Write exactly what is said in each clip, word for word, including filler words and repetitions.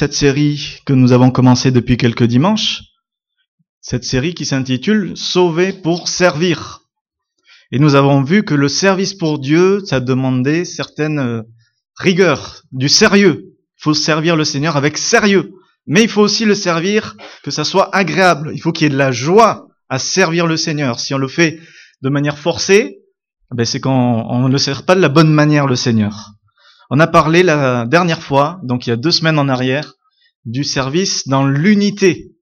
cette série que nous avons commencée depuis quelques dimanches, cette série qui s'intitule « Sauver pour servir ». Et nous avons vu que le service pour Dieu, ça demandait certaines rigueurs, du sérieux. Il faut servir le Seigneur avec sérieux. Mais il faut aussi le servir que ça soit agréable. Il faut qu'il y ait de la joie à servir le Seigneur. Si on le fait de manière forcée, ben c'est qu'on ne sert pas de la bonne manière le Seigneur. On a parlé la dernière fois, donc il y a deux semaines en arrière, du service dans l'unité.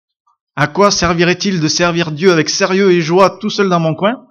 À quoi servirait-il de servir Dieu avec sérieux et joie tout seul dans mon coin,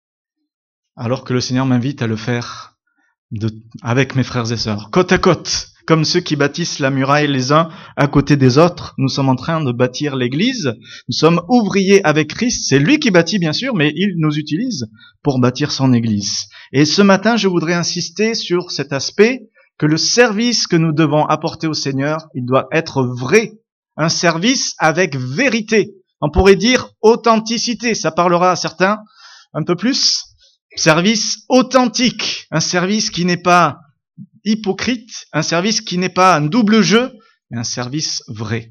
alors que le Seigneur m'invite à le faire de, avec mes frères et sœurs, côte à côte, comme ceux qui bâtissent la muraille les uns à côté des autres. Nous sommes en train de bâtir l'Église, nous sommes ouvriers avec Christ, c'est lui qui bâtit bien sûr, mais il nous utilise pour bâtir son Église. Et ce matin, je voudrais insister sur cet aspect, que le service que nous devons apporter au Seigneur, il doit être vrai, un service avec vérité. On pourrait dire authenticité, ça parlera à certains un peu plus. Service authentique, un service qui n'est pas hypocrite, un service qui n'est pas un double jeu, mais un service vrai.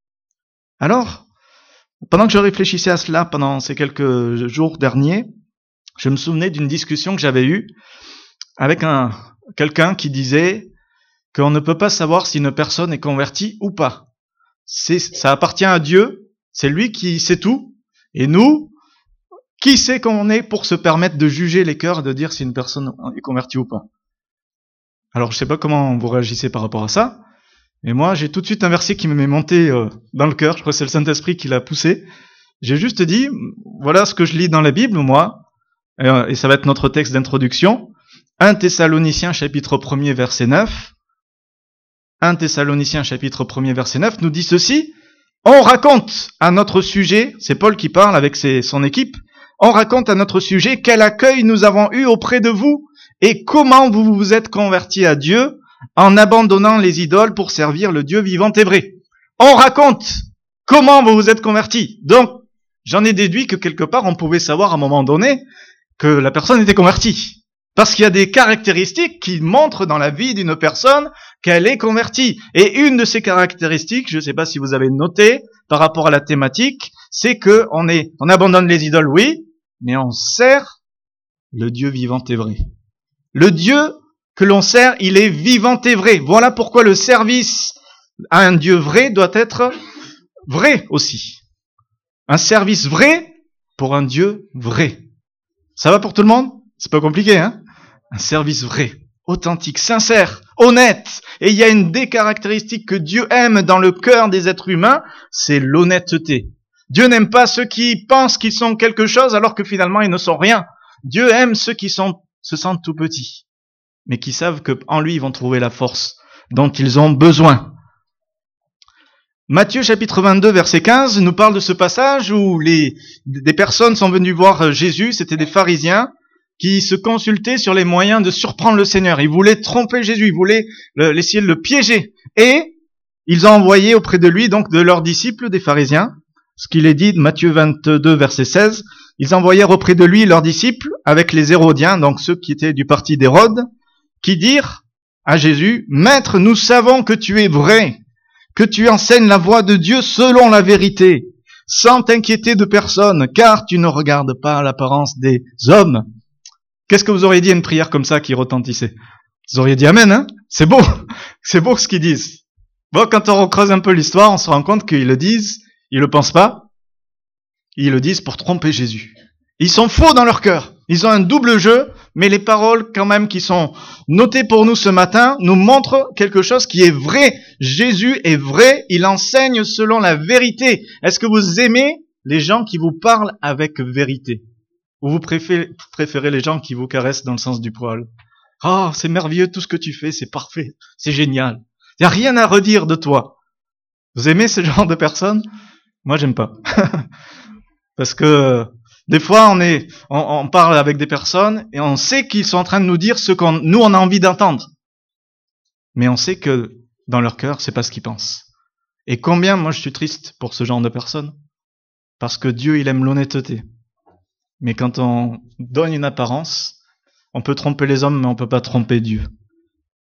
Alors, pendant que je réfléchissais à cela pendant ces quelques jours derniers, je me souvenais d'une discussion que j'avais eue avec un quelqu'un qui disait qu'on ne peut pas savoir si une personne est convertie ou pas. C'est, ça appartient à Dieu, c'est lui qui sait tout, et nous, qui sait qu'on est pour se permettre de juger les cœurs et de dire si une personne est convertie ou pas? Alors je sais pas comment vous réagissez par rapport à ça, mais moi j'ai tout de suite un verset qui m'est monté euh, dans le cœur, je crois que c'est le Saint-Esprit qui l'a poussé. J'ai juste dit, voilà ce que je lis dans la Bible, moi, euh, et ça va être notre texte d'introduction, un Thessaloniciens chapitre premier verset neuf, un Thessaloniciens chapitre premier verset neuf nous dit ceci, on raconte à notre sujet, c'est Paul qui parle avec ses, son équipe, on raconte à notre sujet quel accueil nous avons eu auprès de vous et comment vous vous êtes convertis à Dieu en abandonnant les idoles pour servir le Dieu vivant et vrai. On raconte comment vous vous êtes convertis. Donc, j'en ai déduit que quelque part on pouvait savoir à un moment donné que la personne était convertie. Parce qu'il y a des caractéristiques qui montrent dans la vie d'une personne qu'elle est convertie. Et une de ces caractéristiques, je ne sais pas si vous avez noté, par rapport à la thématique, c'est que on est, on abandonne les idoles, oui, mais on sert le Dieu vivant et vrai. Le Dieu que l'on sert, il est vivant et vrai. Voilà pourquoi le service à un Dieu vrai doit être vrai aussi. Un service vrai pour un Dieu vrai. Ça va pour tout le monde? C'est pas compliqué, hein? Un service vrai, authentique, sincère, honnête. Et il y a une des caractéristiques que Dieu aime dans le cœur des êtres humains, c'est l'honnêteté. Dieu n'aime pas ceux qui pensent qu'ils sont quelque chose alors que finalement ils ne sont rien. Dieu aime ceux qui sont, se sentent tout petits, mais qui savent qu'en lui ils vont trouver la force dont ils ont besoin. Matthieu chapitre vingt-deux verset quinze nous parle de ce passage où les, des personnes sont venues voir Jésus, c'était des pharisiens, qui se consultaient sur les moyens de surprendre le Seigneur. Ils voulaient tromper Jésus, ils voulaient le, essayer de le piéger. Et ils ont envoyé auprès de lui, donc de leurs disciples, des pharisiens, ce qu'il est dit de Matthieu vingt-deux, verset seize, ils envoyèrent auprès de lui leurs disciples avec les Hérodiens, donc ceux qui étaient du parti d'Hérode, qui dirent à Jésus, « Maître, nous savons que tu es vrai, que tu enseignes la voie de Dieu selon la vérité, sans t'inquiéter de personne, car tu ne regardes pas l'apparence des hommes. » Qu'est-ce que vous auriez dit à une prière comme ça qui retentissait? Vous auriez dit Amen, hein? C'est beau, c'est beau ce qu'ils disent. Bon, quand on creuse un peu l'histoire, on se rend compte qu'ils le disent, ils le pensent pas, ils le disent pour tromper Jésus. Ils sont faux dans leur cœur. Ils ont un double jeu, mais les paroles quand même qui sont notées pour nous ce matin nous montrent quelque chose qui est vrai. Jésus est vrai, il enseigne selon la vérité. Est-ce que vous aimez les gens qui vous parlent avec vérité? Ou vous préférez, préférez les gens qui vous caressent dans le sens du poil? Oh, c'est merveilleux, tout ce que tu fais, c'est parfait, c'est génial. Il n'y a rien à redire de toi. Vous aimez ce genre de personnes? Moi, j'aime pas. Parce que des fois, on est, on, on parle avec des personnes et on sait qu'ils sont en train de nous dire ce qu'on, nous, on a envie d'entendre. Mais on sait que dans leur cœur, c'est pas ce qu'ils pensent. Et combien, moi, je suis triste pour ce genre de personnes? Parce que Dieu, il aime l'honnêteté. Mais quand on donne une apparence, on peut tromper les hommes, mais on peut pas tromper Dieu.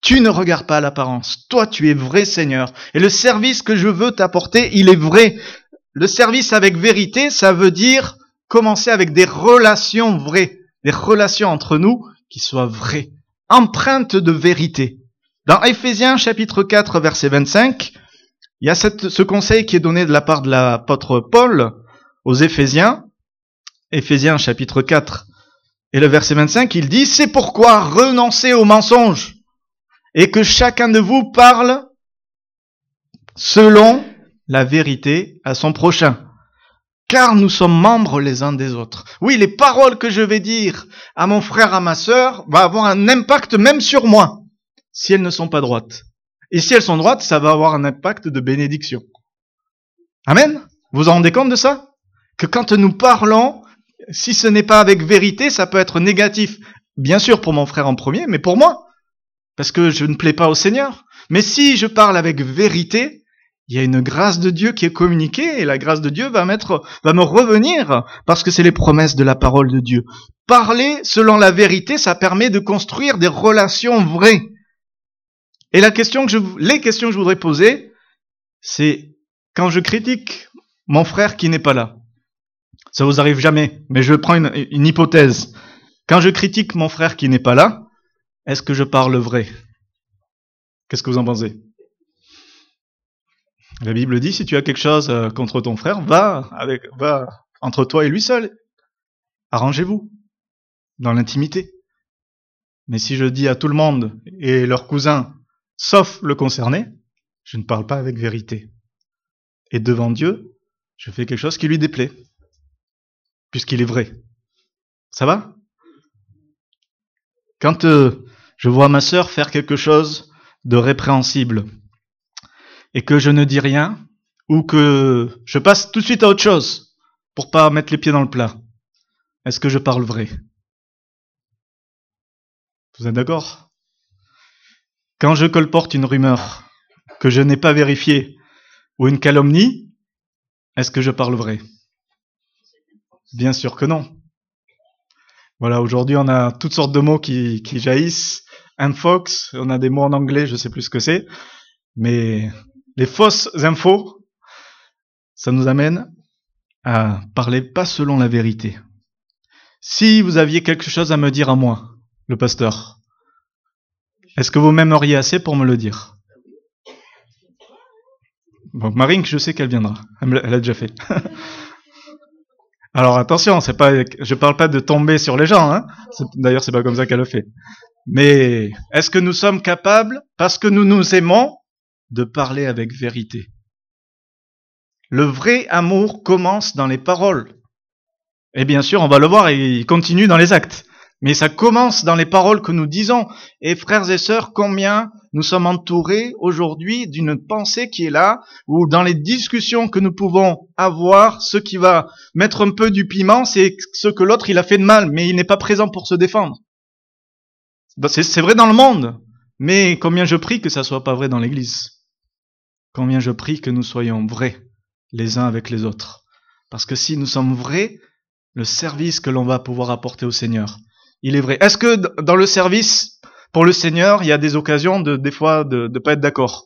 Tu ne regardes pas à l'apparence. Toi, tu es vrai, Seigneur. Et le service que je veux t'apporter, il est vrai. Le service avec vérité, ça veut dire commencer avec des relations vraies. Des relations entre nous qui soient vraies. Empreintes de vérité. Dans Éphésiens chapitre quatre, verset vingt-cinq, il y a cette, ce conseil qui est donné de la part de l'apôtre Paul aux Éphésiens. Éphésiens chapitre quatre et le verset vingt-cinq, il dit « C'est pourquoi renoncez aux mensonges et que chacun de vous parle selon la vérité à son prochain. Car nous sommes membres les uns des autres. » Oui, les paroles que je vais dire à mon frère, à ma sœur, vont avoir un impact même sur moi, si elles ne sont pas droites. Et si elles sont droites, ça va avoir un impact de bénédiction. Amen. Vous vous rendez compte de ça? Que quand nous parlons, si ce n'est pas avec vérité, ça peut être négatif. Bien sûr pour mon frère en premier, mais pour moi. Parce que je ne plais pas au Seigneur. Mais si je parle avec vérité, il y a une grâce de Dieu qui est communiquée et la grâce de Dieu va m'être, va me revenir parce que c'est les promesses de la parole de Dieu. Parler selon la vérité, ça permet de construire des relations vraies. Et la question que je, les questions que je voudrais poser, c'est quand je critique mon frère qui n'est pas là. Ça vous arrive jamais, mais je prends une, une hypothèse. Quand je critique mon frère qui n'est pas là, est-ce que je parle vrai? Qu'est-ce que vous en pensez? La Bible dit, si tu as quelque chose contre ton frère, va avec, va entre toi et lui seul. Arrangez-vous dans l'intimité. Mais si je dis à tout le monde et leurs cousins, sauf le concerné, je ne parle pas avec vérité. Et devant Dieu, je fais quelque chose qui lui déplaît, puisqu'il est vrai. Ça va? Quand euh, je vois ma sœur faire quelque chose de répréhensible, et que je ne dis rien, ou que je passe tout de suite à autre chose, pour pas mettre les pieds dans le plat, est-ce que je parle vrai? Vous êtes d'accord? Quand je colporte une rumeur que je n'ai pas vérifiée, ou une calomnie, est-ce que je parle vrai? Bien sûr que non. Voilà, aujourd'hui on a toutes sortes de mots qui, qui jaillissent, infox, on a des mots en anglais, je sais plus ce que c'est, mais les fausses infos, ça nous amène à parler pas selon la vérité. Si vous aviez quelque chose à me dire à moi, le pasteur, est-ce que vous m'aimeriez assez pour me le dire? Bon, Marine, je sais qu'elle viendra. Elle l'a déjà fait. Alors attention, c'est pas, je parle pas de tomber sur les gens, hein. C'est, d'ailleurs, c'est pas comme ça qu'elle le fait. Mais est-ce que nous sommes capables, parce que nous nous aimons, de parler avec vérité? Le vrai amour commence dans les paroles. Et bien sûr, on va le voir, il continue dans les actes. Mais ça commence dans les paroles que nous disons. Et frères et sœurs, combien nous sommes entourés aujourd'hui d'une pensée qui est là, où dans les discussions que nous pouvons avoir, ce qui va mettre un peu du piment, c'est ce que l'autre il a fait de mal, mais il n'est pas présent pour se défendre. C'est, c'est vrai dans le monde, mais combien je prie que ça soit pas vrai dans l'Église. Combien je prie que nous soyons vrais les uns avec les autres. Parce que si nous sommes vrais, le service que l'on va pouvoir apporter au Seigneur, il est vrai. Est-ce que dans le service, pour le Seigneur, il y a des occasions de, des fois de ne pas être d'accord?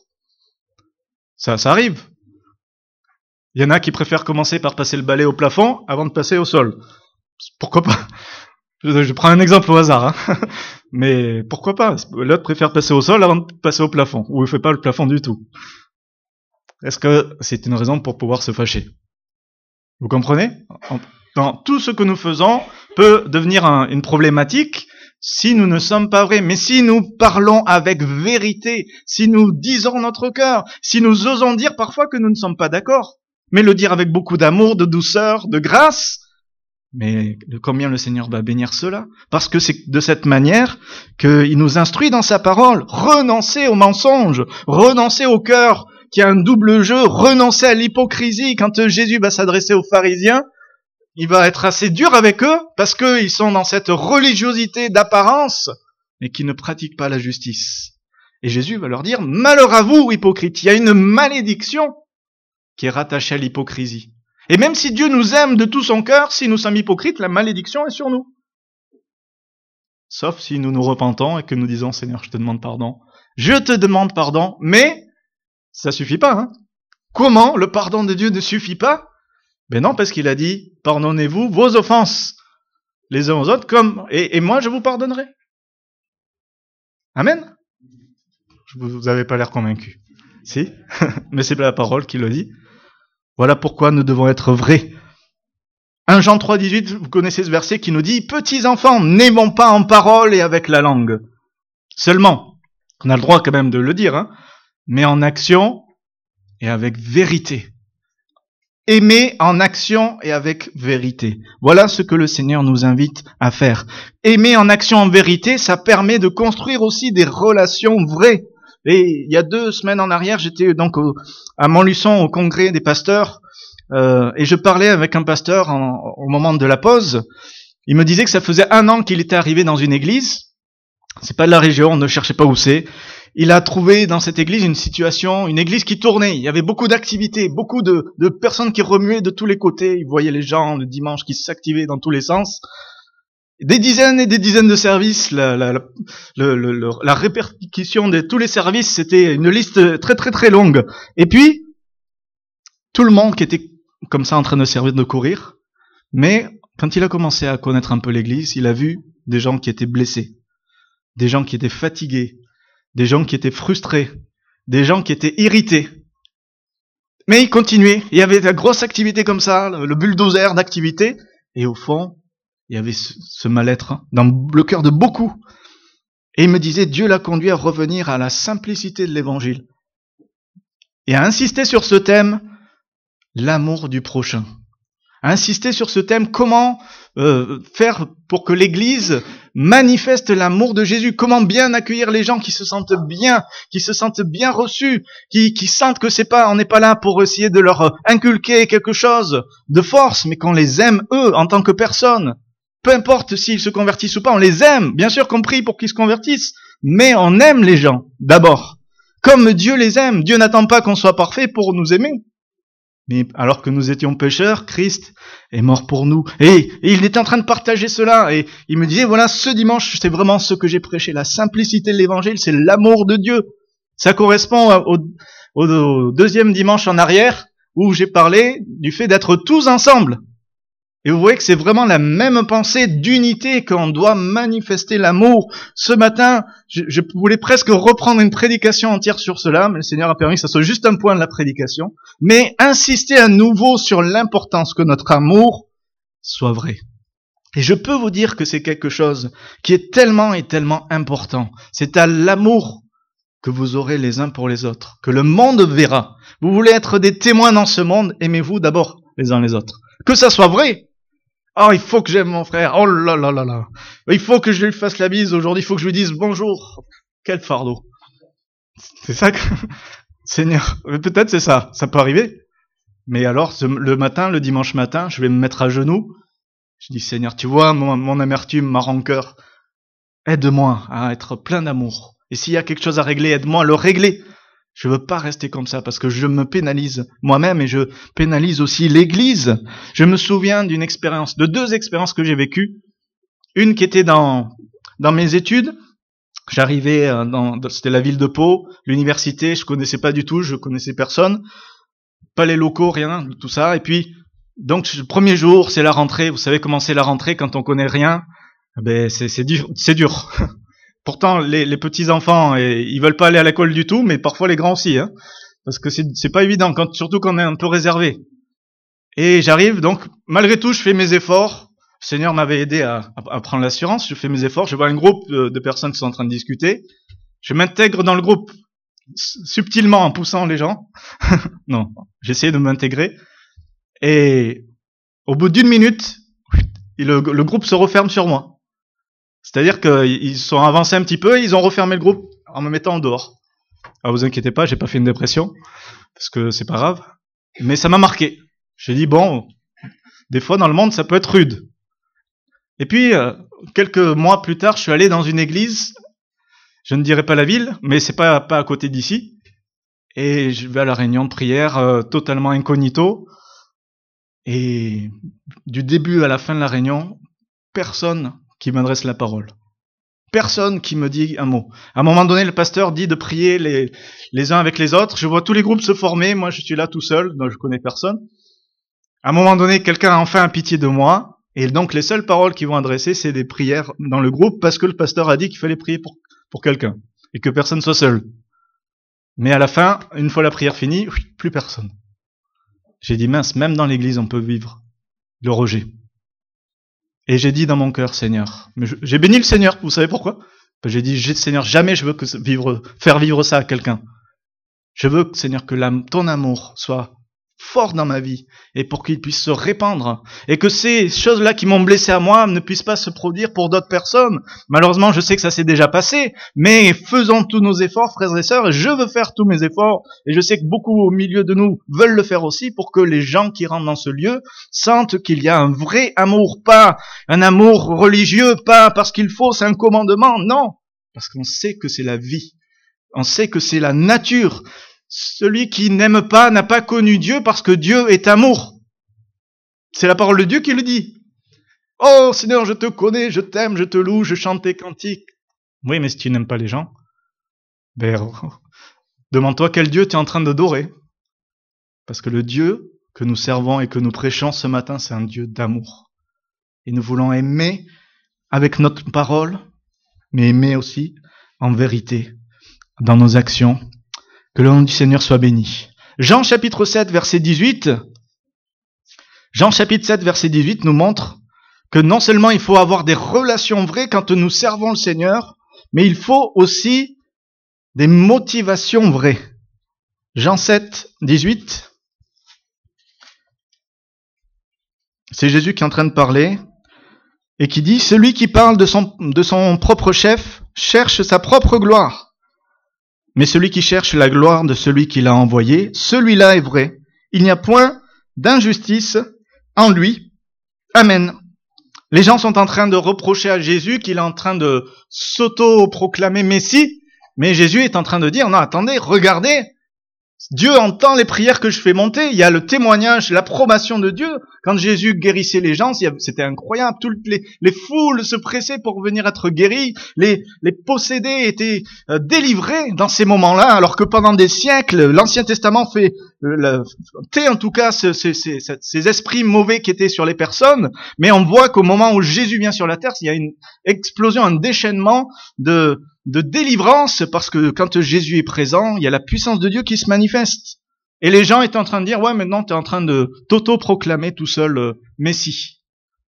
Ça, ça arrive. Il y en a qui préfèrent commencer par passer le balai au plafond avant de passer au sol. Pourquoi pas? Je, je prends un exemple au hasard, hein. Mais pourquoi pas? L'autre préfère passer au sol avant de passer au plafond, ou il fait pas le plafond du tout. Est-ce que c'est une raison pour pouvoir se fâcher? Vous comprenez? Dans tout ce que nous faisons peut devenir un, une problématique si nous ne sommes pas vrais. Mais si nous parlons avec vérité, si nous disons notre cœur, si nous osons dire parfois que nous ne sommes pas d'accord, mais le dire avec beaucoup d'amour, de douceur, de grâce, mais combien le Seigneur va bénir cela? Parce que c'est de cette manière qu'il nous instruit dans sa parole. Renoncez aux mensonges, renoncez au cœur qui a un double jeu, renoncez à l'hypocrisie. Quand Jésus va s'adresser aux pharisiens, il va être assez dur avec eux parce qu'ils sont dans cette religiosité d'apparence mais qui ne pratiquent pas la justice. Et Jésus va leur dire, malheur à vous, hypocrites. Il y a une malédiction qui est rattachée à l'hypocrisie. Et même si Dieu nous aime de tout son cœur, si nous sommes hypocrites, la malédiction est sur nous. Sauf si nous nous repentons et que nous disons, Seigneur, je te demande pardon, Je te demande pardon, mais ça suffit pas. Hein. Comment le pardon de Dieu ne suffit pas? Ben non, parce qu'il a dit, pardonnez-vous vos offenses les uns aux autres, comme et, et moi je vous pardonnerai. Amen. Vous n'avez pas l'air convaincu. Si, mais c'est la parole qui le dit. Voilà pourquoi nous devons être vrais. un Jean trois, dix-huit, vous connaissez ce verset qui nous dit « Petits enfants, n'aimons pas en parole et avec la langue. » Seulement, on a le droit quand même de le dire, hein, mais en action et avec vérité. Aimer en action et avec vérité. Voilà ce que le Seigneur nous invite à faire. Aimer en action en vérité, ça permet de construire aussi des relations vraies. Et il y a deux semaines en arrière, j'étais donc au, à Montluçon au congrès des pasteurs euh, et je parlais avec un pasteur en, au moment de la pause. Il me disait que ça faisait un an qu'il était arrivé dans une église. C'est pas de la région, on ne cherchait pas où c'est. Il a trouvé dans cette église une situation, une église qui tournait. Il y avait beaucoup d'activités, beaucoup de, de personnes qui remuaient de tous les côtés. Il voyait les gens le dimanche qui s'activaient dans tous les sens. Des dizaines et des dizaines de services. La, la, la, le, le, la répercussion de tous les services, c'était une liste très très très longue. Et puis, tout le monde qui était comme ça en train de servir de courir. Mais quand il a commencé à connaître un peu l'église, il a vu des gens qui étaient blessés, des gens qui étaient fatigués, des gens qui étaient frustrés, des gens qui étaient irrités. Mais il continuait. Il y avait de grosses activités comme ça, le bulldozer d'activités. Et au fond, il y avait ce, ce mal-être dans le cœur de beaucoup. Et il me disait, Dieu l'a conduit à revenir à la simplicité de l'évangile. Et à insister sur ce thème, l'amour du prochain. À insister sur ce thème, comment euh, faire pour que l'Église manifeste l'amour de Jésus, comment bien accueillir les gens qui se sentent bien, qui se sentent bien reçus, qui, qui sentent que c'est pas, on n'est pas là pour essayer de leur inculquer quelque chose de force, mais qu'on les aime eux en tant que personnes. Peu importe s'ils se convertissent ou pas, on les aime, bien sûr qu'on prie pour qu'ils se convertissent, mais on aime les gens d'abord, comme Dieu les aime. Dieu n'attend pas qu'on soit parfait pour nous aimer. Mais alors que nous étions pécheurs, Christ est mort pour nous. Et, et il était en train de partager cela. Et il me disait, voilà, ce dimanche, c'est vraiment ce que j'ai prêché. La simplicité de l'évangile, c'est l'amour de Dieu. Ça correspond au, au, au deuxième dimanche en arrière, où j'ai parlé du fait d'être tous ensemble. Et vous voyez que c'est vraiment la même pensée d'unité qu'on doit manifester l'amour. Ce matin, je, je voulais presque reprendre une prédication entière sur cela, mais le Seigneur a permis que ça soit juste un point de la prédication. Mais insister à nouveau sur l'importance que notre amour soit vrai. Et je peux vous dire que c'est quelque chose qui est tellement et tellement important. C'est à l'amour que vous aurez les uns pour les autres, que le monde verra. Vous voulez être des témoins dans ce monde, aimez-vous d'abord les uns les autres. Que ça soit vrai. Oh, il faut que j'aime mon frère. Oh là là là là. Il faut que je lui fasse la bise aujourd'hui. Il faut que je lui dise bonjour. Quel fardeau. C'est ça que... Seigneur, peut-être c'est ça. Ça peut arriver. Mais alors, ce, le matin, le dimanche matin, je vais me mettre à genoux. Je dis, Seigneur, tu vois mon, mon amertume, ma rancœur. Aide-moi à être plein d'amour. Et s'il y a quelque chose à régler, aide-moi à le régler. Je veux pas rester comme ça parce que je me pénalise moi-même et je pénalise aussi l'Église. Je me souviens d'une expérience, de deux expériences que j'ai vécues. Une qui était dans dans mes études. J'arrivais dans, c'était la ville de Pau, l'université, je connaissais pas du tout, je connaissais personne, pas les locaux, rien, tout ça. Et puis donc le premier jour, c'est la rentrée. Vous savez comment c'est la rentrée quand on connaît rien. Ben c'est c'est dur, c'est dur. Pourtant, les, les petits enfants, et, ils veulent pas aller à l'école du tout, mais parfois les grands aussi, hein, parce que c'est, c'est pas évident, quand, surtout quand on est un peu réservé. Et j'arrive, donc, malgré tout, je fais mes efforts. Le Seigneur m'avait aidé à, à, à prendre l'assurance. Je fais mes efforts. Je vois un groupe de, de personnes qui sont en train de discuter. Je m'intègre dans le groupe subtilement en poussant les gens. Non, j'essaie de m'intégrer. Et au bout d'une minute, le, le groupe se referme sur moi. C'est-à-dire qu'ils sont avancés un petit peu et ils ont refermé le groupe en me mettant en dehors. Alors vous inquiétez pas, j'ai pas fait une dépression, parce que c'est pas grave. Mais ça m'a marqué. J'ai dit, bon, des fois dans le monde ça peut être rude. Et puis, euh, quelques mois plus tard, je suis allé dans une église, je ne dirai pas la ville, mais c'est pas, pas à côté d'ici. Et je vais à la réunion de prière euh, totalement incognito. Et du début à la fin de la réunion, personne qui m'adresse la parole. Personne qui me dit un mot. À un moment donné, le pasteur dit de prier les, les uns avec les autres. Je vois tous les groupes se former. Moi, je suis là tout seul, donc je connais personne. À un moment donné, quelqu'un a enfin pitié de moi. Et donc, les seules paroles qu'ils vont adresser, c'est des prières dans le groupe parce que le pasteur a dit qu'il fallait prier pour, pour quelqu'un. Et que personne soit seul. Mais à la fin, une fois la prière finie, plus personne. J'ai dit, mince, même dans l'église, on peut vivre le rejet. Et j'ai dit dans mon cœur, Seigneur, mais je, j'ai béni le Seigneur, vous savez pourquoi? J'ai dit, Seigneur, jamais je veux que vivre, faire vivre ça à quelqu'un. Je veux, Seigneur, que la, ton amour soit fort dans ma vie et pour qu'il puisse se répandre et que ces choses-là qui m'ont blessé à moi ne puissent pas se produire pour d'autres personnes. Malheureusement, je sais que ça s'est déjà passé, mais faisons tous nos efforts, frères et sœurs, et je veux faire tous mes efforts et je sais que beaucoup au milieu de nous veulent le faire aussi pour que les gens qui rentrent dans ce lieu sentent qu'il y a un vrai amour, pas un amour religieux, pas parce qu'il faut, c'est un commandement, non, parce qu'on sait que c'est la vie, on sait que c'est la nature. Celui qui n'aime pas n'a pas connu Dieu parce que Dieu est amour. C'est la parole de Dieu qui le dit. Oh Seigneur, je te connais, je t'aime, je te loue, je chante tes cantiques. Oui, mais si tu n'aimes pas les gens, ben, demande-toi quel Dieu tu es en train d'adorer. Parce que le Dieu que nous servons et que nous prêchons ce matin, c'est un Dieu d'amour. Et nous voulons aimer avec notre parole, mais aimer aussi en vérité, dans nos actions. Que le nom du Seigneur soit béni. Jean chapitre sept, verset dix-huit. Jean chapitre sept, verset dix-huit nous montre que non seulement il faut avoir des relations vraies quand nous servons le Seigneur, mais il faut aussi des motivations vraies. Jean sept, dix-huit. C'est Jésus qui est en train de parler et qui dit « Celui qui parle de son, de son propre chef cherche sa propre gloire. Mais celui qui cherche la gloire de celui qui l'a envoyé, celui-là est vrai. Il n'y a point d'injustice en lui. Amen. » Les gens sont en train de reprocher à Jésus qu'il est en train de s'auto-proclamer Messie, mais Jésus est en train de dire, non, attendez, regardez, Dieu entend les prières que je fais monter, il y a le témoignage, l'approbation de Dieu. Quand Jésus guérissait les gens, c'était incroyable, toutes les, les foules se pressaient pour venir être guéris, les, les possédés étaient euh, délivrés dans ces moments-là, alors que pendant des siècles, l'Ancien Testament fait euh, le, tait en tout cas ce, ce, ces, ces esprits mauvais qui étaient sur les personnes, mais on voit qu'au moment où Jésus vient sur la terre, il y a une explosion, un déchaînement de... de délivrance, parce que quand Jésus est présent, il y a la puissance de Dieu qui se manifeste. Et les gens étaient en train de dire, ouais, maintenant tu es en train de t'auto-proclamer tout seul euh, Messie.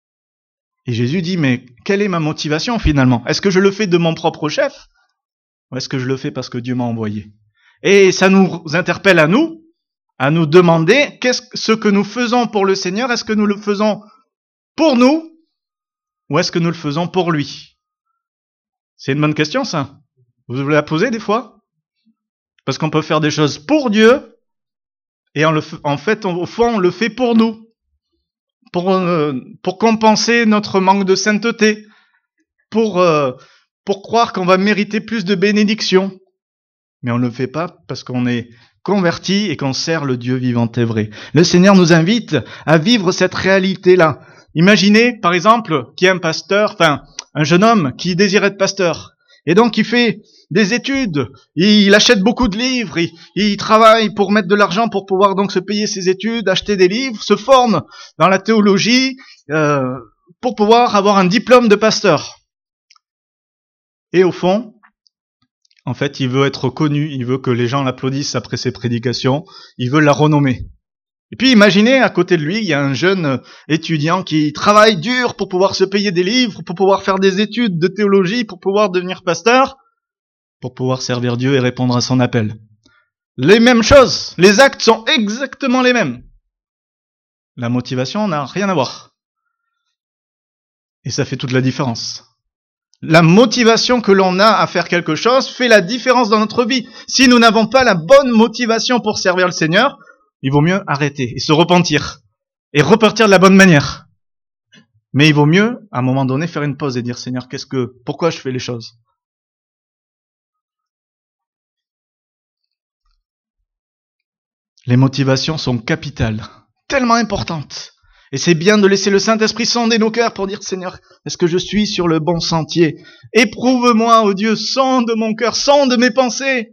Et Jésus dit, mais quelle est ma motivation finalement? Est-ce que je le fais de mon propre chef? Ou est-ce que je le fais parce que Dieu m'a envoyé? Et ça nous interpelle à nous, à nous demander, qu'est-ce que ce que nous faisons pour le Seigneur, est-ce que nous le faisons pour nous, ou est-ce que nous le faisons pour lui? C'est une bonne question, ça. Vous voulez la poser des fois? Parce qu'on peut faire des choses pour Dieu, et en, le, en fait, on, au fond, on le fait pour nous. Pour, euh, pour compenser notre manque de sainteté. Pour, euh, pour croire qu'on va mériter plus de bénédictions. Mais on ne le fait pas parce qu'on est converti et qu'on sert le Dieu vivant et vrai. Le Seigneur nous invite à vivre cette réalité-là. Imaginez, par exemple, qu'il y a un pasteur, enfin, un jeune homme qui désire être pasteur. Et donc, il fait des études, il achète beaucoup de livres, il, il travaille pour mettre de l'argent pour pouvoir donc se payer ses études, acheter des livres, se forme dans la théologie, euh, pour pouvoir avoir un diplôme de pasteur. Et au fond, en fait, il veut être connu, il veut que les gens l'applaudissent après ses prédications, il veut la renommer. Et puis imaginez, à côté de lui, il y a un jeune étudiant qui travaille dur pour pouvoir se payer des livres, pour pouvoir faire des études de théologie, pour pouvoir devenir pasteur, pour pouvoir servir Dieu et répondre à son appel. Les mêmes choses, les actes sont exactement les mêmes. La motivation n'a rien à voir. Et ça fait toute la différence. La motivation que l'on a à faire quelque chose fait la différence dans notre vie. Si nous n'avons pas la bonne motivation pour servir le Seigneur, il vaut mieux arrêter et se repentir et repartir de la bonne manière. Mais il vaut mieux, à un moment donné, faire une pause et dire, Seigneur, qu'est-ce que, pourquoi je fais les choses? Les motivations sont capitales, tellement importantes. Et c'est bien de laisser le Saint-Esprit sonder nos cœurs pour dire, Seigneur, est-ce que je suis sur le bon sentier? Éprouve-moi, ô Dieu, sonde mon cœur, sonde mes pensées.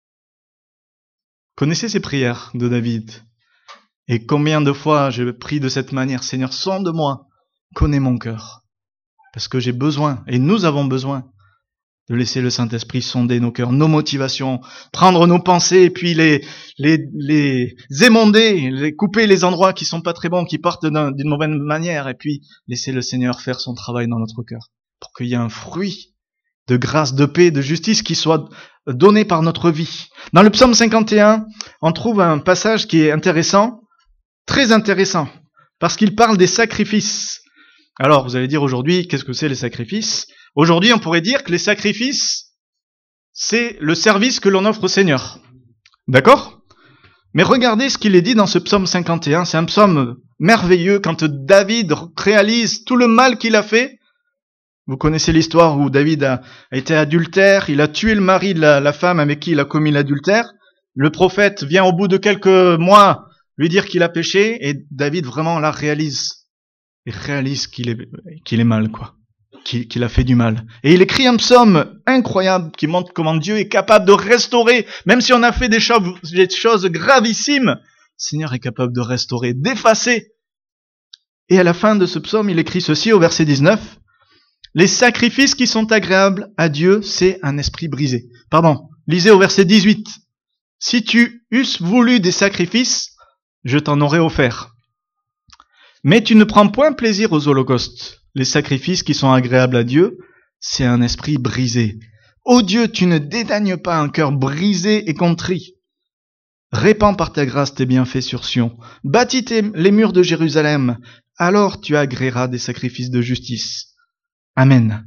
Connaissez ces prières de David? Et combien de fois je prie de cette manière, Seigneur, sonde-moi, connais mon cœur. Parce que j'ai besoin, et nous avons besoin, de laisser le Saint-Esprit sonder nos cœurs, nos motivations, prendre nos pensées, et puis les, les, les émonder, les couper les endroits qui sont pas très bons, qui partent d'un, d'une mauvaise manière, et puis laisser le Seigneur faire son travail dans notre cœur, pour qu'il y ait un fruit de grâce, de paix, de justice qui soit donné par notre vie. Dans le psaume cinquante et un, on trouve un passage qui est intéressant, très intéressant, parce qu'il parle des sacrifices. Alors, vous allez dire aujourd'hui, qu'est-ce que c'est les sacrifices? Aujourd'hui, on pourrait dire que les sacrifices, c'est le service que l'on offre au Seigneur. D'accord? Mais regardez ce qu'il est dit dans ce psaume cinquante et un. C'est un psaume merveilleux quand David réalise tout le mal qu'il a fait. Vous connaissez l'histoire où David a, a été adultère, il a tué le mari de la, la femme avec qui il a commis l'adultère. Le prophète vient au bout de quelques mois lui dire qu'il a péché et David vraiment la réalise. Il réalise qu'il est, qu'il est mal, quoi. Qu'il, qu'il a fait du mal. Et il écrit un psaume incroyable qui montre comment Dieu est capable de restaurer, même si on a fait des choses, des choses gravissimes, le Seigneur est capable de restaurer, d'effacer. Et à la fin de ce psaume, il écrit ceci au verset dix-neuf. Les sacrifices qui sont agréables à Dieu, c'est un esprit brisé. Pardon, lisez au verset dix-huit. Si tu eusses voulu des sacrifices, je t'en aurais offert. Mais tu ne prends point plaisir aux holocaustes. Les sacrifices qui sont agréables à Dieu, c'est un esprit brisé. Ô Dieu, tu ne dédaignes pas un cœur brisé et contrit. Répands par ta grâce tes bienfaits sur Sion. Bâtis tes, les murs de Jérusalem. Alors tu agréeras des sacrifices de justice. Amen.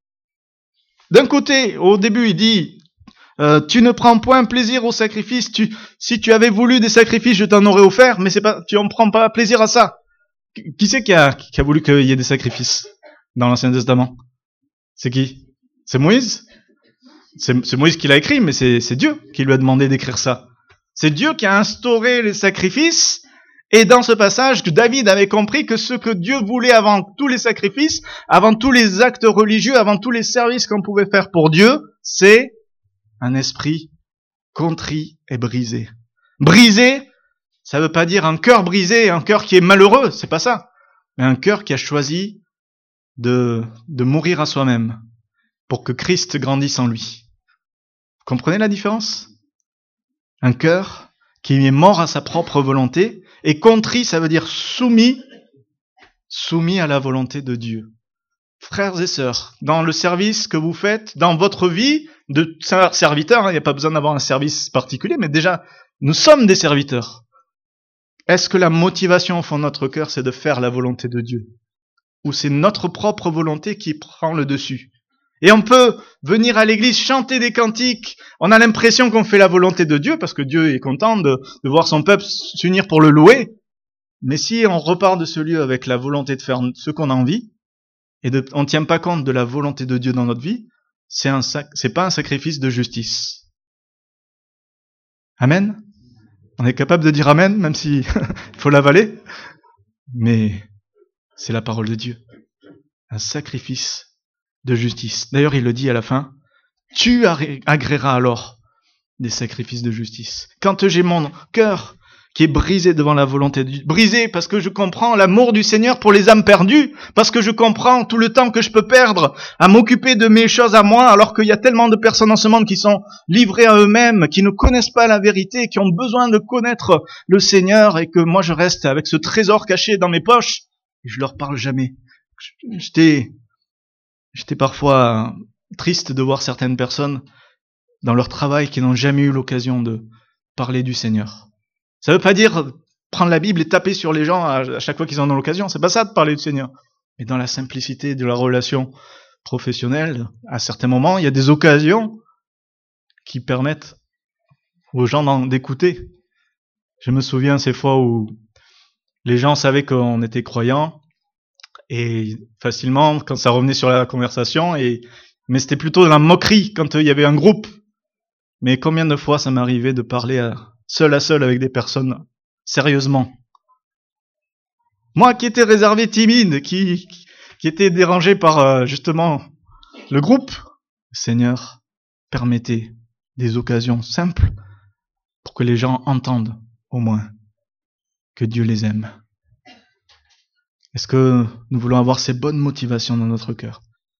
D'un côté, au début, il dit, euh, tu ne prends point plaisir aux sacrifices. Tu, si tu avais voulu des sacrifices, je t'en aurais offert, mais c'est pas, tu en prends pas plaisir à ça. Qui c'est qui a, qui a voulu qu'il y ait des sacrifices dans l'Ancien Testament? C'est qui? C'est Moïse? C'est, c'est Moïse qui l'a écrit, mais c'est, c'est Dieu qui lui a demandé d'écrire ça. C'est Dieu qui a instauré les sacrifices. Et dans ce passage, David avait compris que ce que Dieu voulait avant tous les sacrifices, avant tous les actes religieux, avant tous les services qu'on pouvait faire pour Dieu, c'est un esprit contrit et brisé. Brisé, ça veut pas dire un cœur brisé, un cœur qui est malheureux, c'est pas ça. Mais un cœur qui a choisi de, de mourir à soi-même pour que Christ grandisse en lui. Vous comprenez la différence? Un cœur qui est mort à sa propre volonté, et contrit, ça veut dire soumis, soumis à la volonté de Dieu. Frères et sœurs, dans le service que vous faites, dans votre vie de serviteur, il n'y a pas besoin d'avoir un service particulier, mais déjà, nous sommes des serviteurs. Est-ce que la motivation au fond de notre cœur, c'est de faire la volonté de Dieu? Ou c'est notre propre volonté qui prend le dessus? Et on peut venir à l'église chanter des cantiques, on a l'impression qu'on fait la volonté de Dieu, parce que Dieu est content de, de voir son peuple s'unir pour le louer. Mais si on repart de ce lieu avec la volonté de faire ce qu'on a envie, et de, on ne tient pas compte de la volonté de Dieu dans notre vie, c'est, un sac, c'est pas un sacrifice de justice. Amen? On est capable de dire Amen, même s'il faut l'avaler. Mais c'est la parole de Dieu. Un sacrifice de justice. D'ailleurs, il le dit à la fin, tu agréeras alors des sacrifices de justice. Quand j'ai mon cœur qui est brisé devant la volonté de Dieu, brisé parce que je comprends l'amour du Seigneur pour les âmes perdues, parce que je comprends tout le temps que je peux perdre à m'occuper de mes choses à moi, alors qu'il y a tellement de personnes en ce monde qui sont livrées à eux-mêmes, qui ne connaissent pas la vérité, qui ont besoin de connaître le Seigneur, et que moi je reste avec ce trésor caché dans mes poches, et je leur parle jamais. J'étais, j'étais parfois triste de voir certaines personnes dans leur travail qui n'ont jamais eu l'occasion de parler du Seigneur. Ça veut pas dire prendre la Bible et taper sur les gens à chaque fois qu'ils en ont l'occasion. C'est pas ça de parler du Seigneur. Mais dans la simplicité de la relation professionnelle, à certains moments, il y a des occasions qui permettent aux gens d'écouter. Je me souviens ces fois où les gens savaient qu'on était croyants, et facilement, quand ça revenait sur la conversation, et mais c'était plutôt de la moquerie quand il y avait un groupe. Mais combien de fois ça m'arrivait de parler à seul à seul avec des personnes, sérieusement. Moi qui étais réservé, timide, qui, qui était dérangé par euh, justement le groupe, Seigneur, permettez des occasions simples pour que les gens entendent au moins que Dieu les aime. Est-ce que nous voulons avoir ces bonnes motivations dans notre cœur?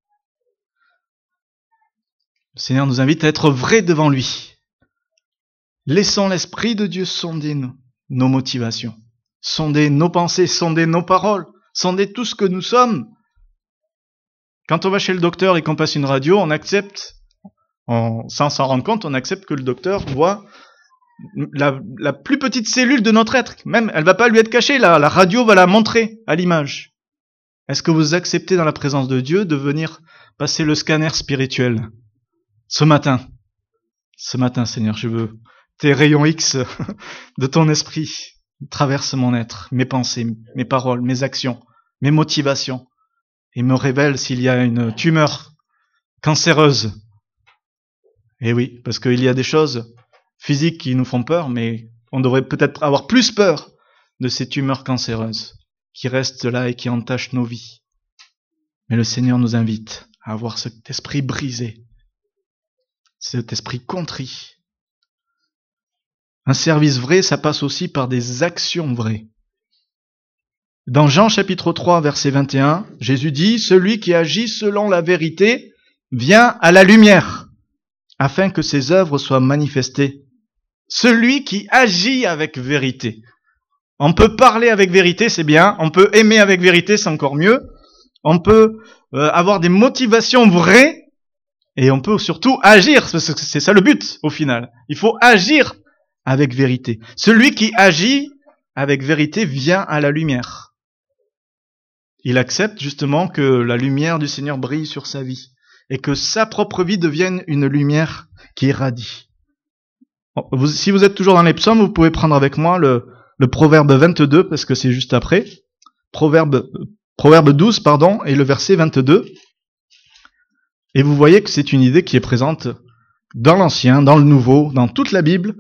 Le Seigneur nous invite à être vrais devant lui. Laissons l'Esprit de Dieu sonder nos, nos motivations, sonder nos pensées, sonder nos paroles, sonder tout ce que nous sommes. Quand on va chez le docteur et qu'on passe une radio, on accepte, on, sans s'en rendre compte, on accepte que le docteur voit la, la plus petite cellule de notre être. Même, elle va pas lui être cachée, la, la radio va la montrer à l'image. Est-ce que vous acceptez dans la présence de Dieu de venir passer le scanner spirituel ce matin? Ce matin, Seigneur, je veux tes rayons X de ton esprit traversent mon être, mes pensées, mes paroles, mes actions, mes motivations, et me révèle s'il y a une tumeur cancéreuse. Et oui, parce qu'il y a des choses physiques qui nous font peur, mais on devrait peut-être avoir plus peur de ces tumeurs cancéreuses qui restent là et qui entachent nos vies. Mais le Seigneur nous invite à avoir cet esprit brisé, cet esprit contrit. Un service vrai, ça passe aussi par des actions vraies. Dans Jean chapitre trois, verset vingt et un, Jésus dit « Celui qui agit selon la vérité vient à la lumière, afin que ses œuvres soient manifestées. » Celui qui agit avec vérité. On peut parler avec vérité, c'est bien. On peut aimer avec vérité, c'est encore mieux. On peut euh, avoir des motivations vraies, et on peut surtout agir. C'est ça le but, au final. Il faut agir avec vérité. Celui qui agit avec vérité vient à la lumière. Il accepte justement que la lumière du Seigneur brille sur sa vie et que sa propre vie devienne une lumière qui irradie. Vous, si vous êtes toujours dans les psaumes, vous pouvez prendre avec moi le, le proverbe vingt-deux, parce que c'est juste après. Proverbe, proverbe douze, pardon, et le verset vingt-deux. Et vous voyez que c'est une idée qui est présente dans l'Ancien, dans le Nouveau, dans toute la Bible,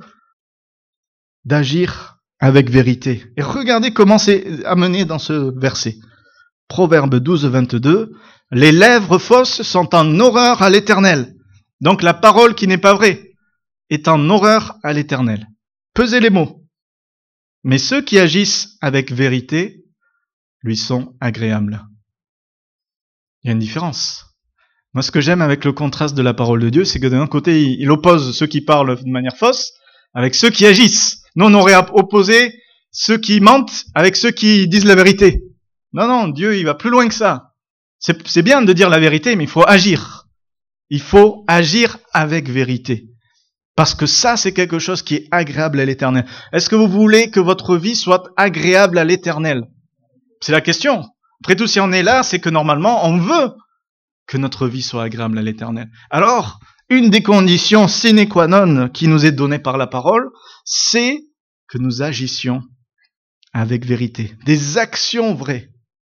d'agir avec vérité. Et regardez comment c'est amené dans ce verset. Proverbe douze, vingt-deux. Les lèvres fausses sont en horreur à l'Éternel. Donc la parole qui n'est pas vraie est en horreur à l'Éternel. Pesez les mots. Mais ceux qui agissent avec vérité lui sont agréables. Il y a une différence. Moi, ce que j'aime avec le contraste de la parole de Dieu, c'est que d'un côté, il oppose ceux qui parlent de manière fausse avec ceux qui agissent. Nous, on aurait opposé ceux qui mentent avec ceux qui disent la vérité. Non, non, Dieu, il va plus loin que ça. C'est, c'est bien de dire la vérité, mais il faut agir. Il faut agir avec vérité. Parce que ça, c'est quelque chose qui est agréable à l'Éternel. Est-ce que vous voulez que votre vie soit agréable à l'Éternel? C'est la question. Après tout, si on est là, c'est que normalement, on veut que notre vie soit agréable à l'Éternel. Alors, une des conditions sine qua non qui nous est donnée par la parole, c'est que nous agissions avec vérité. Des actions vraies.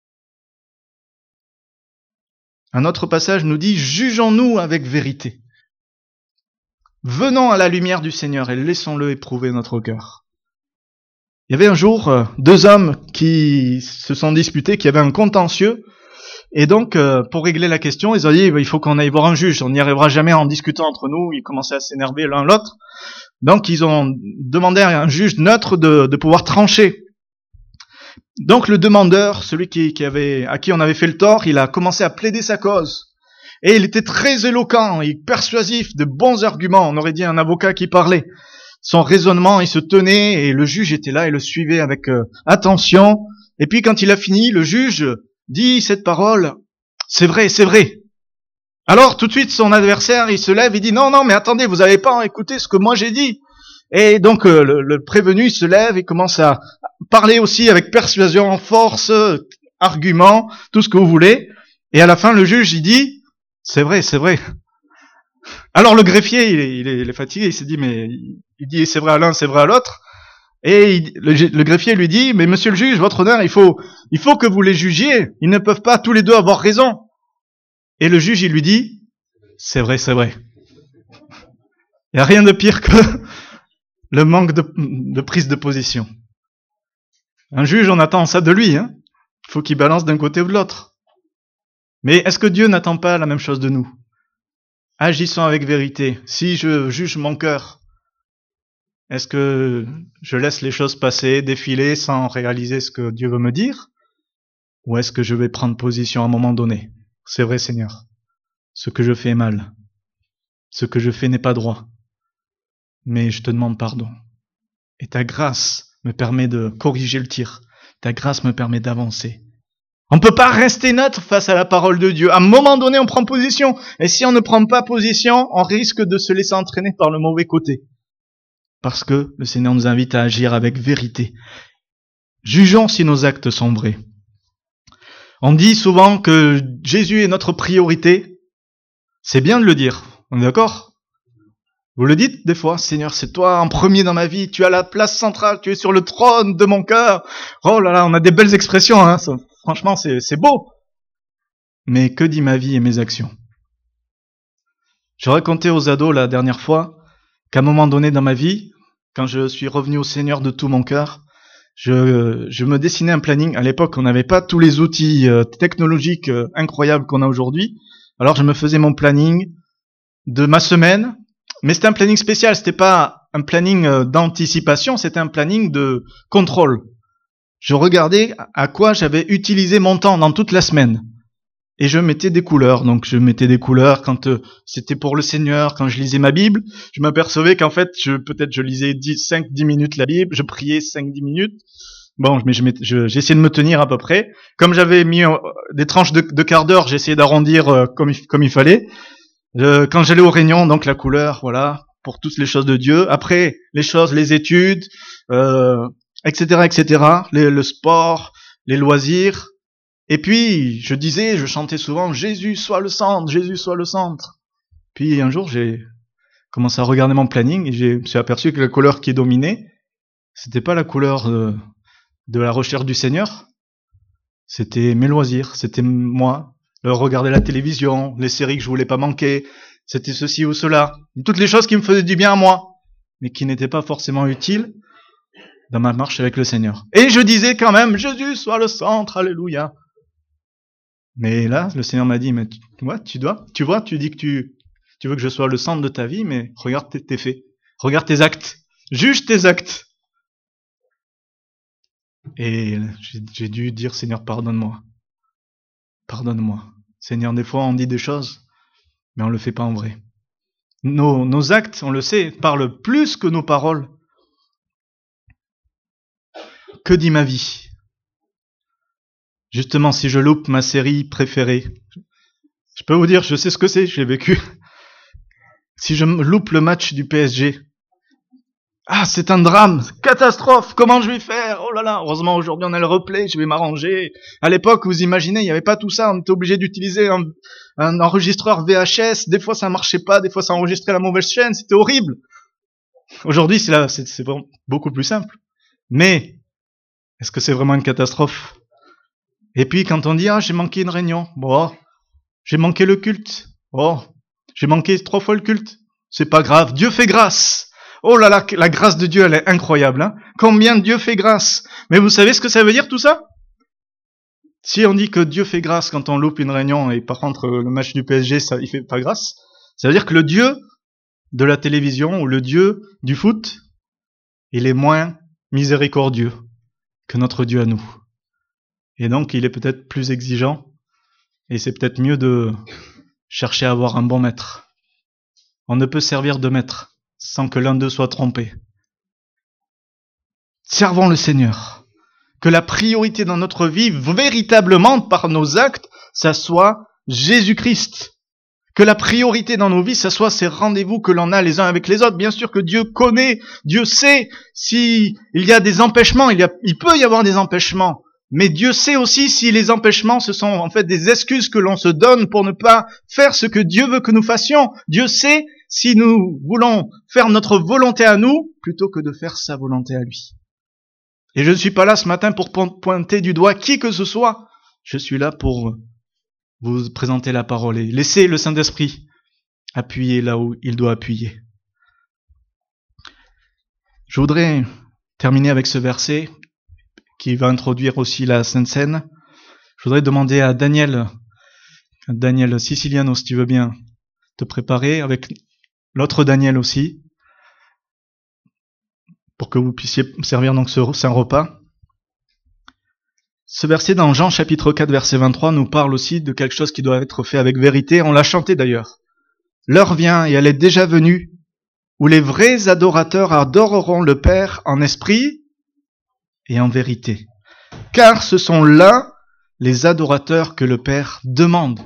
Un autre passage nous dit « Jugeons-nous avec vérité ». Venons à la lumière du Seigneur et laissons-le éprouver notre cœur. Il y avait un jour euh, deux hommes qui se sont disputés, qui avaient un contentieux, et donc euh, pour régler la question, ils ont dit il faut qu'on aille voir un juge, on n'y arrivera jamais en discutant entre nous. Ils commençaient à s'énerver l'un l'autre, donc ils ont demandé à un juge neutre de, de pouvoir trancher. Donc le demandeur, celui qui, qui avait, à qui on avait fait le tort, il a commencé à plaider sa cause. Et il était très éloquent et persuasif, de bons arguments. On aurait dit un avocat qui parlait. Son raisonnement, il se tenait et le juge était là et le suivait avec euh, attention. Et puis quand il a fini, le juge dit cette parole, c'est vrai, c'est vrai. Alors tout de suite son adversaire, il se lève et dit non, non, mais attendez, vous n'avez pas écouté ce que moi j'ai dit. Et donc euh, le, le prévenu, il se lève et commence à parler aussi avec persuasion, force, argument, tout ce que vous voulez. Et à la fin, le juge, il dit c'est vrai, c'est vrai. Alors le greffier, il est, il est, il est fatigué, il s'est dit, mais il dit c'est vrai à l'un, c'est vrai à l'autre. Et il, le, le greffier lui dit, mais monsieur le juge, votre honneur, il faut, il faut que vous les jugiez. Ils ne peuvent pas tous les deux avoir raison. Et le juge, il lui dit, c'est vrai, c'est vrai. Il n'y a rien de pire que le manque de, de prise de position. Un juge, on attend ça de lui, hein. Il faut qu'il balance d'un côté ou de l'autre. Mais est-ce que Dieu n'attend pas la même chose de nous? Agissons avec vérité. Si je juge mon cœur, est-ce que je laisse les choses passer, défiler sans réaliser ce que Dieu veut me dire? Ou est-ce que je vais prendre position à un moment donné? C'est vrai, Seigneur. Ce que je fais est mal. Ce que je fais n'est pas droit. Mais je te demande pardon. Et ta grâce me permet de corriger le tir. Ta grâce me permet d'avancer. On ne peut pas rester neutre face à la parole de Dieu. À un moment donné, on prend position. Et si on ne prend pas position, on risque de se laisser entraîner par le mauvais côté. Parce que le Seigneur nous invite à agir avec vérité. Jugeons si nos actes sont vrais. On dit souvent que Jésus est notre priorité. C'est bien de le dire. On est d'accord? Vous le dites des fois, Seigneur, c'est toi en premier dans ma vie. Tu as la place centrale. Tu es sur le trône de mon cœur. Oh là là, on a des belles expressions. Hein. Ça, franchement, c'est, c'est beau. Mais que dit ma vie et mes actions? Je racontais aux ados la dernière fois qu'à un moment donné dans ma vie, quand je suis revenu au Seigneur de tout mon cœur, je, je me dessinais un planning. À l'époque, on n'avait pas tous les outils euh, technologiques euh, incroyables qu'on a aujourd'hui. Alors je me faisais mon planning de ma semaine, mais c'était un planning spécial. C'était pas un planning euh, d'anticipation, c'était un planning de contrôle. Je regardais à quoi j'avais utilisé mon temps dans toute la semaine. Et je mettais des couleurs. Donc je mettais des couleurs quand euh, c'était pour le Seigneur, quand je lisais ma Bible. Je m'apercevais qu'en fait, je, peut-être je lisais cinq dix minutes la Bible, je priais cinq dix minutes. Bon, mais je, je, j'essayais de me tenir à peu près. Comme j'avais mis euh, des tranches de, de quart d'heure, j'essayais d'arrondir euh, comme, il, comme il fallait. Euh, quand j'allais aux réunions, donc la couleur, voilà, pour toutes les choses de Dieu. Après, les choses, les études, euh, et cetera, et cetera. Les, le sport, les loisirs. Et puis, je disais, je chantais souvent, Jésus soit le centre, Jésus soit le centre. Puis un jour, j'ai commencé à regarder mon planning et je me suis aperçu que la couleur qui dominait, c'était pas la couleur de, de la recherche du Seigneur, c'était mes loisirs, c'était moi, regarder la télévision, les séries que je voulais pas manquer, c'était ceci ou cela. Toutes les choses qui me faisaient du bien à moi, mais qui n'étaient pas forcément utiles dans ma marche avec le Seigneur. Et je disais quand même, Jésus soit le centre, alléluia. Mais là, le Seigneur m'a dit, mais tu vois, tu dois, tu vois, tu dis que tu, tu veux que je sois le centre de ta vie, mais regarde tes, tes faits, regarde tes actes, juge tes actes. Et j'ai, j'ai dû dire, Seigneur, pardonne-moi, pardonne-moi. Seigneur, des fois on dit des choses, mais on le fait pas en vrai. Nos, nos actes, on le sait, parlent plus que nos paroles. Que dit ma vie? Justement, si je loupe ma série préférée, je peux vous dire, je sais ce que c'est, je l'ai vécu. Si je loupe le match du P S G, ah, c'est un drame, catastrophe, comment je vais faire? Oh là là, heureusement aujourd'hui on a le replay, je vais m'arranger. À l'époque, vous imaginez, il n'y avait pas tout ça, on était obligé d'utiliser un, un enregistreur V H S, des fois ça marchait pas, des fois ça enregistrait la mauvaise chaîne, c'était horrible. Aujourd'hui, c'est là, c'est, c'est beaucoup plus simple. Mais, est-ce que c'est vraiment une catastrophe? Et puis quand on dit, ah, j'ai manqué une réunion, bon, j'ai manqué le culte, oh, j'ai manqué trois fois le culte, c'est pas grave, Dieu fait grâce. Oh là là, la grâce de Dieu, elle est incroyable, hein. Combien Dieu fait grâce. Mais vous savez ce que ça veut dire tout ça? Si on dit que Dieu fait grâce quand on loupe une réunion et par contre le match du P S G, ça, il fait pas grâce, ça veut dire que le Dieu de la télévision ou le Dieu du foot, il est moins miséricordieux que notre Dieu à nous. Et donc il est peut-être plus exigeant et c'est peut-être mieux de chercher à avoir un bon maître. On ne peut servir de maître sans que l'un d'eux soit trompé. Servons le Seigneur. Que la priorité dans notre vie, véritablement par nos actes, ça soit Jésus-Christ. Que la priorité dans nos vies, ça soit ces rendez-vous que l'on a les uns avec les autres. Bien sûr que Dieu connaît, Dieu sait s'il y a des empêchements, il, y a, il peut y avoir des empêchements. Mais Dieu sait aussi si les empêchements, ce sont en fait des excuses que l'on se donne pour ne pas faire ce que Dieu veut que nous fassions. Dieu sait si nous voulons faire notre volonté à nous, plutôt que de faire sa volonté à lui. Et je ne suis pas là ce matin pour pointer du doigt qui que ce soit. Je suis là pour vous présenter la parole et laisser le Saint-Esprit appuyer là où il doit appuyer. Je voudrais terminer avec ce verset qui va introduire aussi la Sainte Seine. Je voudrais demander à Daniel, à Daniel Siciliano, si tu veux bien te préparer, avec l'autre Daniel aussi, pour que vous puissiez servir donc ce saint repas. Ce verset dans Jean chapitre quatre, verset vingt-trois, nous parle aussi de quelque chose qui doit être fait avec vérité. On l'a chanté d'ailleurs. L'heure vient, et elle est déjà venue, où les vrais adorateurs adoreront le Père en esprit et en vérité. Car ce sont là les adorateurs que le Père demande.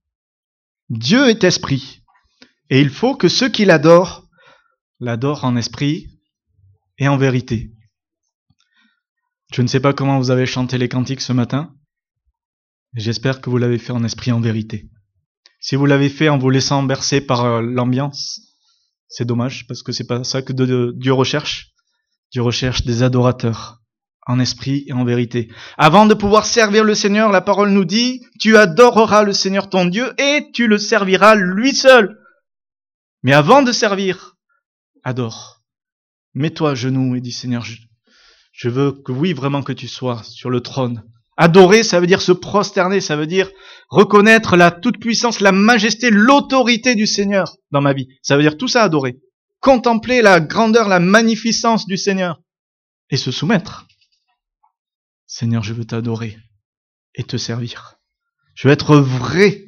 Dieu est esprit, et il faut que ceux qui l'adorent, l'adorent en esprit et en vérité. Je ne sais pas comment vous avez chanté les cantiques ce matin, mais j'espère que vous l'avez fait en esprit et en vérité. Si vous l'avez fait en vous laissant bercer par l'ambiance, c'est dommage, parce que c'est pas ça que Dieu recherche. Dieu recherche des adorateurs, en esprit et en vérité. Avant de pouvoir servir le Seigneur, la parole nous dit, tu adoreras le Seigneur ton Dieu et tu le serviras lui seul. Mais avant de servir, adore. Mets-toi à genoux et dis, Seigneur, je, je veux que oui, vraiment que tu sois sur le trône. Adorer, ça veut dire se prosterner, ça veut dire reconnaître la toute-puissance, la majesté, l'autorité du Seigneur dans ma vie. Ça veut dire tout ça, adorer. Contempler la grandeur, la magnificence du Seigneur et se soumettre. Seigneur, je veux t'adorer et te servir. Je veux être vrai.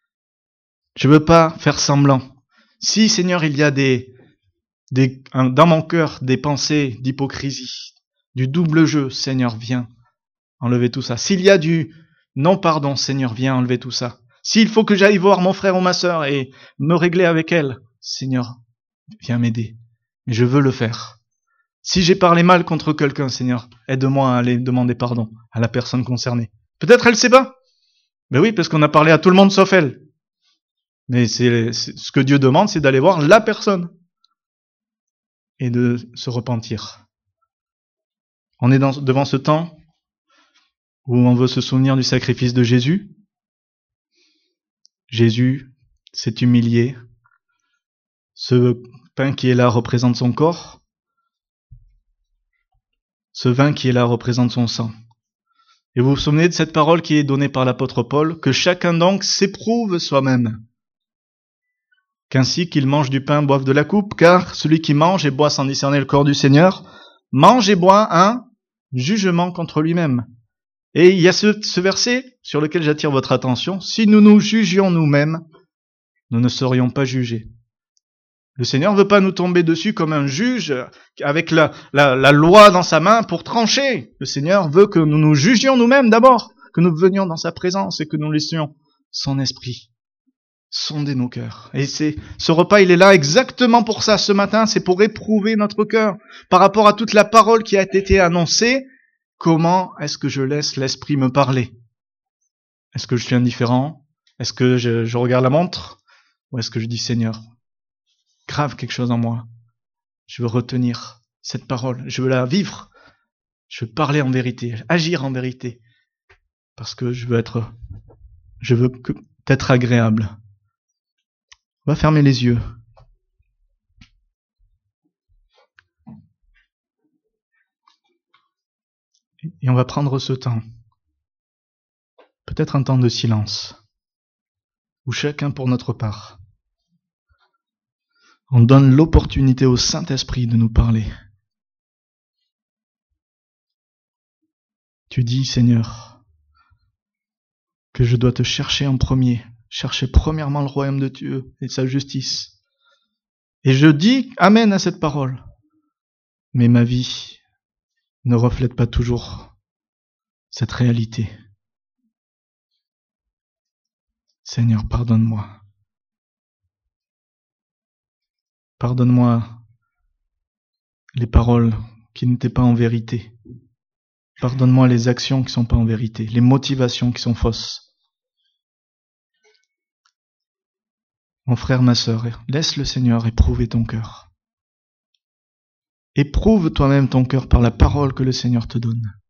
Je veux pas faire semblant. Si, Seigneur, il y a des, des dans mon cœur des pensées d'hypocrisie, du double jeu, Seigneur, viens enlever tout ça. S'il y a du non-pardon, Seigneur, viens enlever tout ça. S'il faut que j'aille voir mon frère ou ma sœur et me régler avec elle, Seigneur, viens m'aider. Mais je veux le faire. Si j'ai parlé mal contre quelqu'un, Seigneur, aide-moi à aller demander pardon à la personne concernée. Peut-être elle ne sait pas. Mais oui, parce qu'on a parlé à tout le monde sauf elle. Mais c'est, c'est ce que Dieu demande, c'est d'aller voir la personne et de se repentir. On est dans, devant ce temps où on veut se souvenir du sacrifice de Jésus. Jésus s'est humilié. Ce pain qui est là représente son corps. Ce vin qui est là représente son sang. Et vous vous souvenez de cette parole qui est donnée par l'apôtre Paul, que chacun donc s'éprouve soi-même. Qu'ainsi qu'il mange du pain, boive de la coupe, car celui qui mange et boit sans discerner le corps du Seigneur, mange et boit un jugement contre lui-même. Et il y a ce, ce verset sur lequel j'attire votre attention. Si nous nous jugions nous-mêmes, nous ne serions pas jugés. Le Seigneur ne veut pas nous tomber dessus comme un juge avec la, la, la loi dans sa main pour trancher. Le Seigneur veut que nous nous jugions nous-mêmes d'abord, que nous venions dans sa présence et que nous laissions son esprit sonder nos cœurs. Et c'est, ce repas, il est là exactement pour ça. Ce matin, c'est pour éprouver notre cœur par rapport à toute la parole qui a été annoncée. Comment est-ce que je laisse l'esprit me parler? Est-ce que je suis indifférent? Est-ce que je, je regarde la montre? Ou est-ce que je dis, Seigneur, grave quelque chose en moi. Je veux retenir cette parole. Je veux la vivre. Je veux parler en vérité, agir en vérité. Parce que je veux être, je veux que, être agréable. On va fermer les yeux. Et on va prendre ce temps. Peut-être un temps de silence. Où chacun pour notre part. On donne l'opportunité au Saint-Esprit de nous parler. Tu dis, Seigneur, que je dois te chercher en premier, chercher premièrement le royaume de Dieu et sa justice. Et je dis Amen à cette parole. Mais ma vie ne reflète pas toujours cette réalité. Seigneur, pardonne-moi. Pardonne-moi les paroles qui n'étaient pas en vérité. Pardonne-moi les actions qui ne sont pas en vérité, les motivations qui sont fausses. Mon frère, ma sœur, laisse le Seigneur éprouver ton cœur. Éprouve toi-même ton cœur par la parole que le Seigneur te donne.